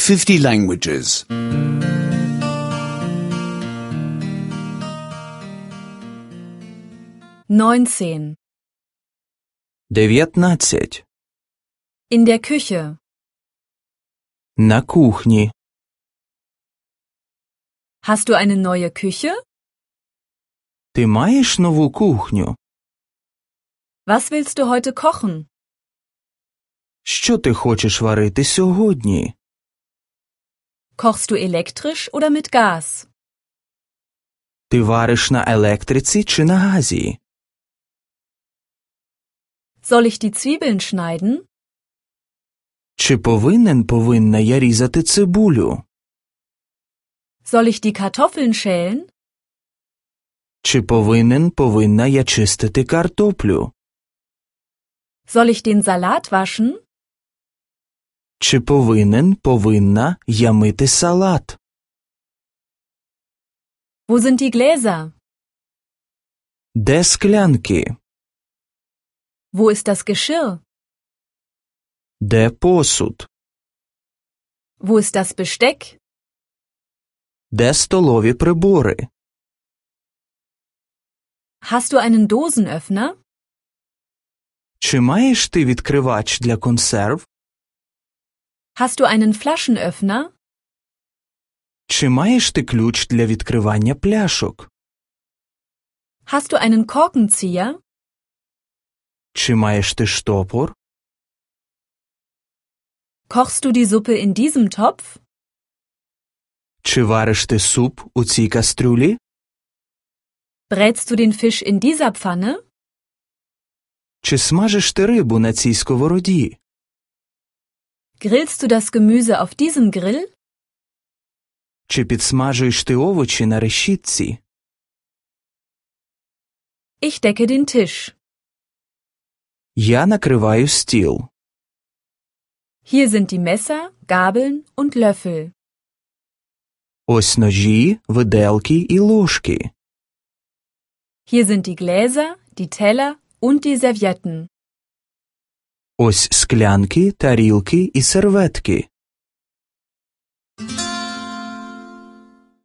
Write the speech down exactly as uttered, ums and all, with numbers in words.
fifty languages. neunzehn. дев'ятнадцять. In der Küche. На кухні. Hast du eine neue Küche? Ти маєш нову кухню? Was willst du heute kochen? Що ти хочеш варити сьогодні? Kochst du elektrisch oder mit Gas? Ти вариш на електриці чи на газі? Soll ich die Zwiebeln schneiden? Чи повинен повинна я різати цибулю? Soll ich die Kartoffeln schälen? Чи повинен повинна я чистити картоплю? Soll ich den Salat waschen? Чи повинен повинна я мити салат? Wo sind die Gläser? Де склянки? Wo ist das Geschirr? Де посуд? Wo ist das Besteck? Де столові прибори? Hast du einen Dosenöffner? Чи маєш ти відкривач для консерв? Hast du einen Flaschenöffner? Чи маєш ти ключ для відкривання пляшок? Hast du einen Korkenzieher? Чи маєш ти штопор? Kochst du die Suppe in diesem Topf? Чи вариш ти суп у цій кастрюлі? Brätst du den Fisch in dieser Pfanne? Чи смажиш ти рибу на цій сковороді? Grillst du das Gemüse auf diesem Grill? Чи підсмажуєш ти овочі на решітці? Ich decke den Tisch. Я накриваю стіл. Hier sind die Messer, Gabeln und Löffel. Ось ножі, виделки і ложки. Hier sind die Gläser, die Teller und die Servietten. Ось склянки, тарілки і серветки.